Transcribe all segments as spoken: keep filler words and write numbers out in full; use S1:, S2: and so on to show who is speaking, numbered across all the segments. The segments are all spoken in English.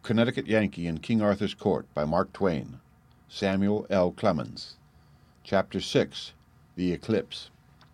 S1: Connecticut Yankee in King Arthur's Court by Mark Twain. Samuel L. Clemens. Chapter six. The Eclipse.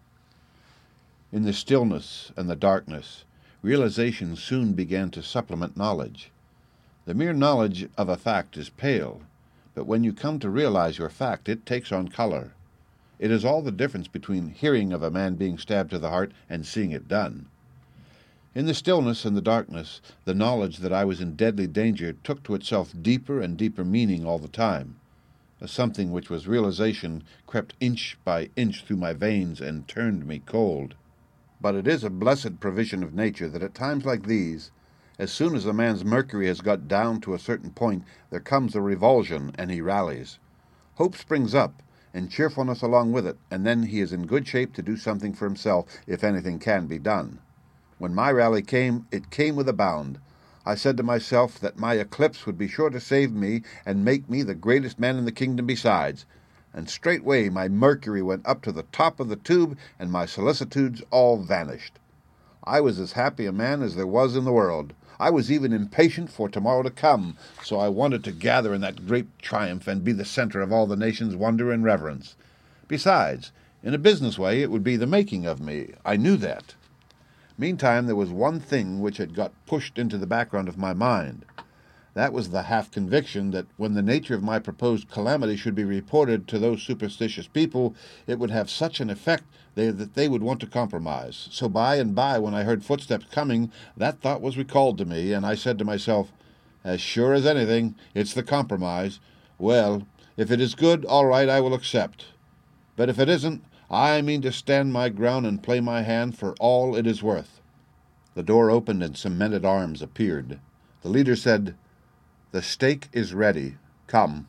S1: In the stillness and the darkness, realization soon began to supplement knowledge. The mere knowledge of a fact is pale, but when you come to realize your fact, it takes on color. It is all the difference between hearing of a man being stabbed to the heart and seeing it done. In the stillness and the darkness, the knowledge that I was in deadly danger took to itself deeper and deeper meaning all the time. A something which was realization crept inch by inch through my veins and turned me cold. But it is a blessed provision of nature that at times like these, as soon as a man's mercury has got down to a certain point, there comes a revulsion, and he rallies. Hope springs up, and cheerfulness along with it, and then he is in good shape to do something for himself, if anything can be done. When my rally came, it came with a bound. I said to myself that my eclipse would be sure to save me and make me the greatest man in the kingdom besides, and straightway my mercury went up to the top of the tube, and my solicitudes all vanished. I was as happy a man as there was in the world. I was even impatient for tomorrow to come, so I wanted to gather in that great triumph and be the center of all the nation's wonder and reverence. Besides, in a business way, it would be the making of me. I knew that. Meantime, there was one thing which had got pushed into the background of my mind. That was the half-conviction that when the nature of my proposed calamity should be reported to those superstitious people, it would have such an effect they, that they would want to compromise. So by and by, when I heard footsteps coming, that thought was recalled to me, and I said to myself, as sure as anything, it's the compromise. Well, if it is good, all right, I will accept. But if it isn't, I mean to stand my ground and play my hand for all it is worth. The door opened and some men-at-arms appeared. The leader said, "The stake is ready. Come."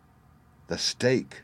S1: The stake!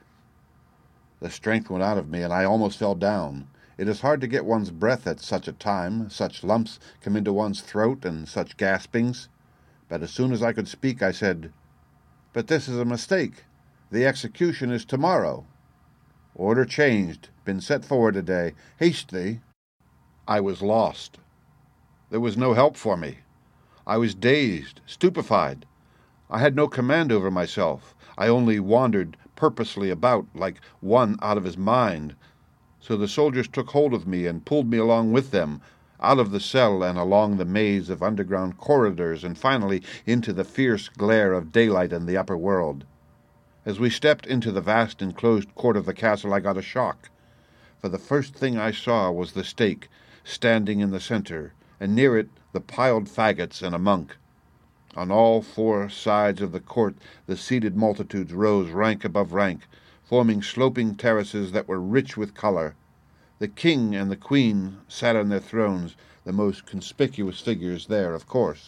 S1: The strength went out of me, and I almost fell down. It is hard to get one's breath at such a time. Such lumps come into one's throat, and such gaspings. But as soon as I could speak, I said, "But this is a mistake. The execution is tomorrow." "Order changed. Been set forward today. Haste thee." I was lost. There was no help for me. I was dazed, stupefied. I had no command over myself. I only wandered purposely about like one out of his mind. So the soldiers took hold of me and pulled me along with them, out of the cell and along the maze of underground corridors, and finally into the fierce glare of daylight in the upper world. As we stepped into the vast enclosed court of the castle, I got a shock. For the first thing I saw was the stake, standing in the center, and near it the piled faggots and a monk. On all four sides of the court the seated multitudes rose rank above rank, forming sloping terraces that were rich with color. The king and the queen sat on their thrones, the most conspicuous figures there, of course.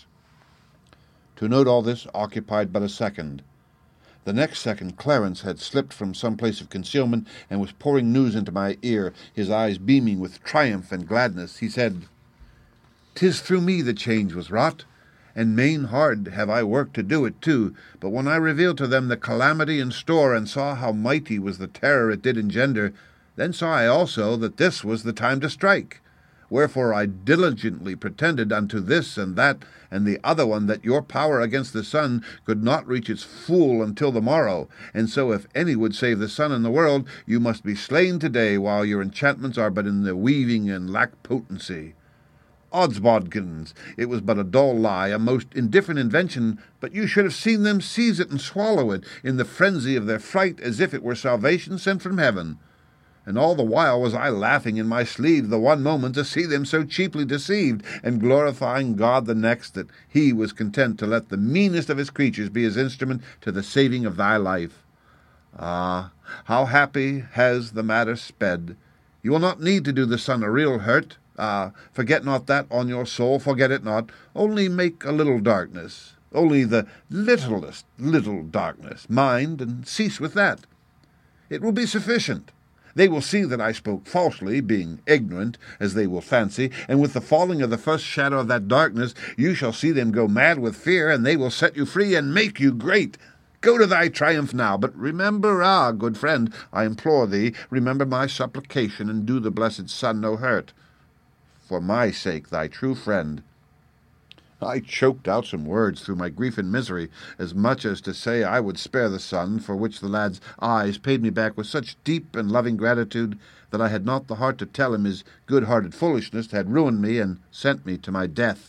S1: To note all this occupied but a second. The next second Clarence had slipped from some place of concealment and was pouring news into my ear, his eyes beaming with triumph and gladness. He said, "'Tis through me the change was wrought, and main hard have I worked to do it too, but when I revealed to them the calamity in store and saw how mighty was the terror it did engender, then saw I also that this was the time to strike. Wherefore I diligently pretended unto this and that and the other one that your power against the sun could not reach its full until the morrow, and so if any would save the sun and the world, you must be slain today while your enchantments are but in the weaving and lack potency. Oddsbodkins, it was but a dull lie, a most indifferent invention, but you should have seen them seize it and swallow it in the frenzy of their fright as if it were salvation sent from heaven. And all the while was I laughing in my sleeve the one moment to see them so cheaply deceived, and glorifying God the next, that he was content to let the meanest of his creatures be his instrument to the saving of thy life. Ah, how happy has the matter sped! You will not need to do the sun a real hurt. Ah, forget not that on your soul, forget it not. Only make a little darkness, only the littlest little darkness, mind, and cease with that. It will be sufficient. They will see that I spoke falsely, being ignorant, as they will fancy, and with the falling of the first shadow of that darkness, you shall see them go mad with fear, and they will set you free and make you great. Go to thy triumph now, but remember, ah, good friend, I implore thee, remember my supplication, and do the blessed sun no hurt. For my sake, thy true friend, I choked out some words through my grief and misery, as much as to say I would spare the sun, for which the lad's eyes paid me back with such deep and loving gratitude that I had not the heart to tell him his good-hearted foolishness had ruined me and sent me to my death.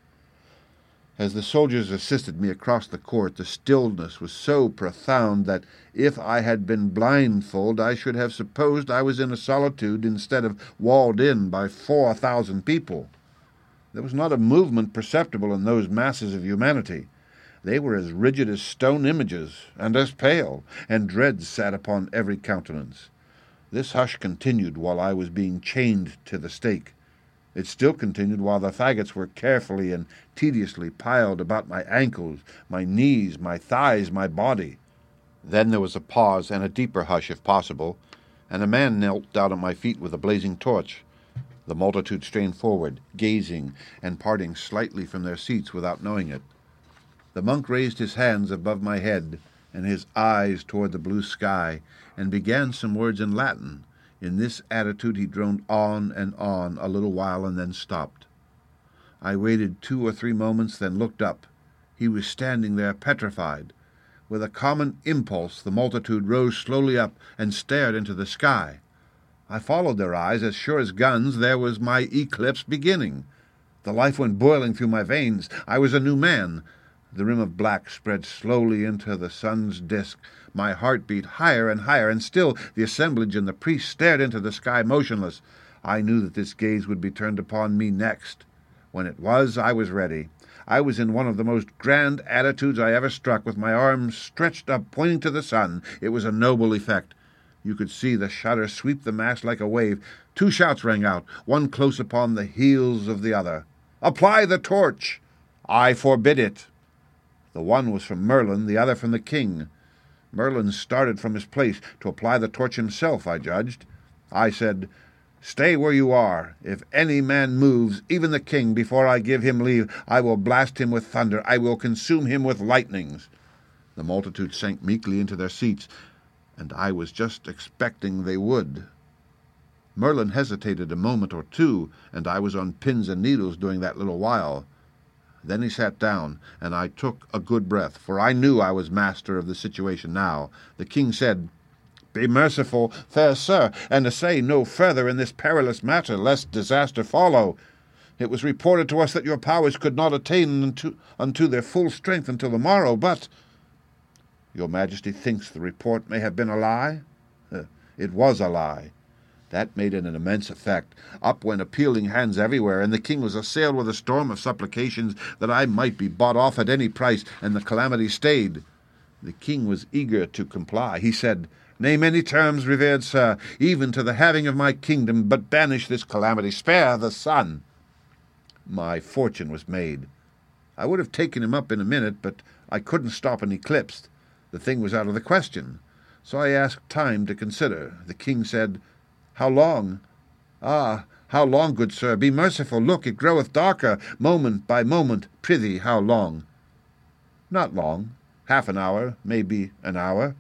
S1: As the soldiers assisted me across the court, the stillness was so profound that if I had been blindfold I should have supposed I was in a solitude instead of walled in by four thousand people. There was not a movement perceptible in those masses of humanity. They were as rigid as stone images, and as pale, and dread sat upon every countenance. This hush continued while I was being chained to the stake. It still continued while the faggots were carefully and tediously piled about my ankles, my knees, my thighs, my body. Then there was a pause and a deeper hush, if possible, and a man knelt down at my feet with a blazing torch. The multitude strained forward, gazing and parting slightly from their seats without knowing it. The monk raised his hands above my head and his eyes toward the blue sky, and began some words in Latin. In this attitude he droned on and on a little while and then stopped. I waited two or three moments, then looked up. He was standing there petrified. With a common impulse the multitude rose slowly up and stared into the sky. I followed their eyes. As sure as guns, there was my eclipse beginning. The life went boiling through my veins. I was a new man. The rim of black spread slowly into the sun's disk. My heart beat higher and higher, and still the assemblage and the priest stared into the sky motionless. I knew that this gaze would be turned upon me next. When it was, I was ready. I was in one of the most grand attitudes I ever struck, with my arms stretched up, pointing to the sun. It was a noble effect. You could see the shudder sweep the mass like a wave. Two shouts rang out, one close upon the heels of the other. "Apply the torch!" "I forbid it." The one was from Merlin, the other from the king. Merlin started from his place to apply the torch himself, I judged. I said, "Stay where you are. If any man moves, even the king, before I give him leave, I will blast him with thunder. I will consume him with lightnings." The multitude sank meekly into their seats, and I was just expecting they would. Merlin hesitated a moment or two, and I was on pins and needles during that little while. Then he sat down, and I took a good breath, for I knew I was master of the situation now. The king said, "Be merciful, fair sir, and essay no further in this perilous matter, lest disaster follow. It was reported to us that your powers could not attain unto, unto their full strength until the morrow, but—" "Your Majesty thinks the report may have been a lie?" Uh, it was a lie. That made it an immense effect. Up went appealing hands everywhere, and the king was assailed with a storm of supplications that I might be bought off at any price, and the calamity stayed. The king was eager to comply. He said, "Name any terms, revered sir, even to the having of my kingdom, but banish this calamity. Spare the sun." My fortune was made. I would have taken him up in a minute, but I couldn't stop an eclipse. The thing was out of the question. So I asked time to consider. The king said, "How long?" "Ah, how long, good sir? Be merciful. Look, it groweth darker, moment by moment. Prithee, how long?" "Not long. Half an hour, maybe an hour."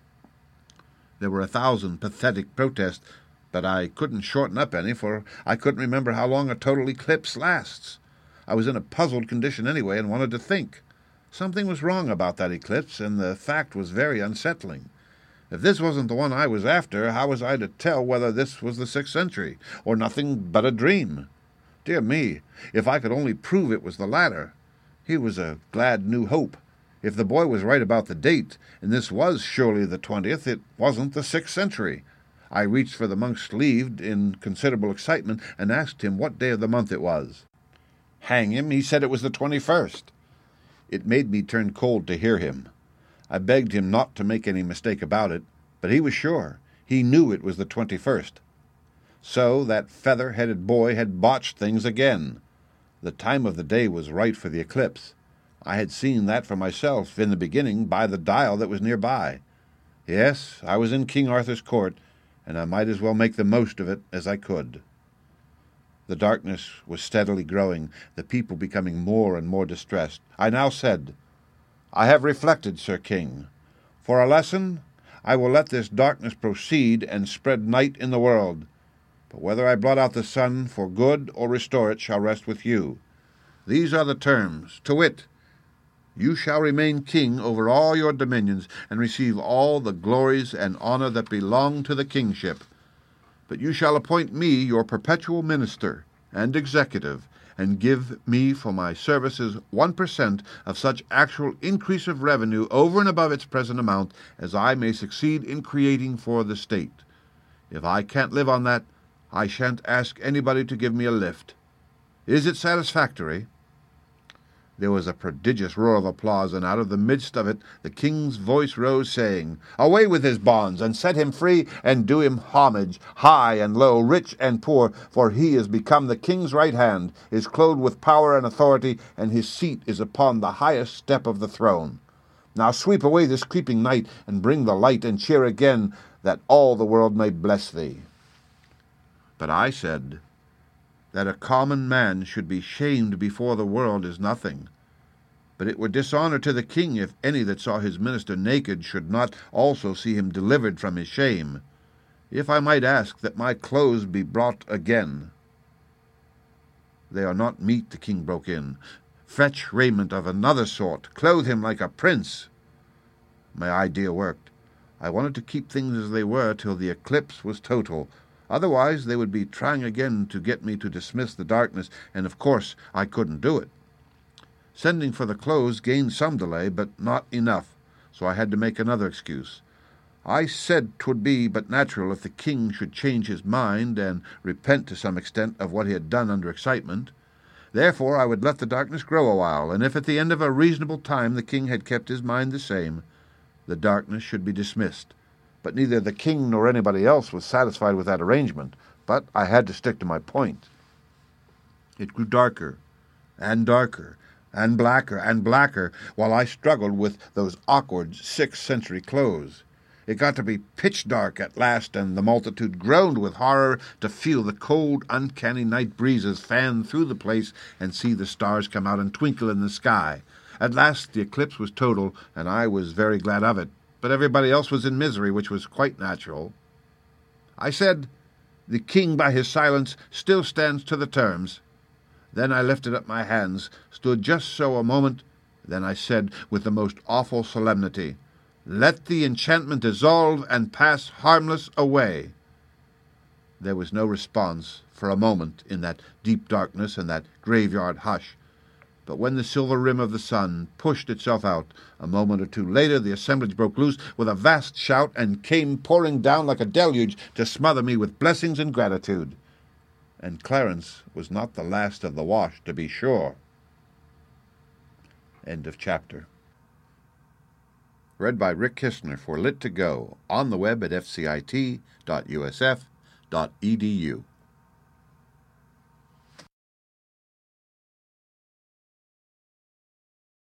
S1: There were a thousand pathetic protests, but I couldn't shorten up any, for I couldn't remember how long a total eclipse lasts. I was in a puzzled condition anyway, and wanted to think. Something was wrong about that eclipse, and the fact was very unsettling. If this wasn't the one I was after, how was I to tell whether this was the sixth century, or nothing but a dream? Dear me, if I could only prove it was the latter! Here was a glad new hope. If the boy was right about the date, and this was surely the twentieth, it wasn't the sixth century. I reached for the monk's sleeve in considerable excitement, and asked him what day of the month it was. Hang him, he said it was the twenty-first. It made me turn cold to hear him. I begged him not to make any mistake about it, but he was sure. He knew it was the twenty-first. So that feather-headed boy had botched things again. The time of the day was right for the eclipse. I had seen that for myself in the beginning by the dial that was nearby. Yes, I was in King Arthur's court, and I might as well make the most of it as I could. The darkness was steadily growing, the people becoming more and more distressed. I now said, "I have reflected, Sir King. For a lesson, I will let this darkness proceed and spread night in the world. But whether I blot out the sun for good or restore it shall rest with you. These are the terms, to wit, you shall remain king over all your dominions, and receive all the glories and honour that belong to the kingship. But you shall appoint me your perpetual minister and executive, and give me for my services one per cent of such actual increase of revenue over and above its present amount as I may succeed in creating for the state. If I can't live on that, I shan't ask anybody to give me a lift. Is it satisfactory?" There was a prodigious roar of applause, and out of the midst of it the king's voice rose, saying, "Away with his bonds, and set him free, and do him homage, high and low, rich and poor, for he is become the king's right hand, is clothed with power and authority, and his seat is upon the highest step of the throne. Now sweep away this creeping night, and bring the light, and cheer again, that all the world may bless thee." But I said, that a common man should be shamed before the world is nothing. But it were dishonour to the king if any that saw his minister naked should not also see him delivered from his shame. If I might ask that my clothes be brought again. "They are not meet," the king broke in. "Fetch raiment of another sort. Clothe him like a prince." My idea worked. I wanted to keep things as they were till the eclipse was total. Otherwise they would be trying again to get me to dismiss the darkness, and of course I couldn't do it. Sending for the clothes gained some delay, but not enough, so I had to make another excuse. I said 'twould be but natural if the king should change his mind and repent to some extent of what he had done under excitement. Therefore I would let the darkness grow a while, and if at the end of a reasonable time the king had kept his mind the same, the darkness should be dismissed. But neither the king nor anybody else was satisfied with that arrangement, but I had to stick to my point. It grew darker, and darker, and blacker, and blacker, while I struggled with those awkward sixth century clothes. It got to be pitch dark at last, and the multitude groaned with horror to feel the cold, uncanny night breezes fan through the place and see the stars come out and twinkle in the sky. At last the eclipse was total, and I was very glad of it. But everybody else was in misery, which was quite natural. I said, "The king by his silence still stands to the terms." Then I lifted up my hands, stood just so a moment, then I said with the most awful solemnity, "Let the enchantment dissolve and pass harmless away." There was no response for a moment in that deep darkness and that graveyard hush. But when the silver rim of the sun pushed itself out, a moment or two later the assemblage broke loose with a vast shout and came pouring down like a deluge to smother me with blessings and gratitude. And Clarence was not the last of the wash, to be sure. End of chapter. Read by Rick Kistner for Lit to Go, on the web at f c i t dot u s f dot e d u.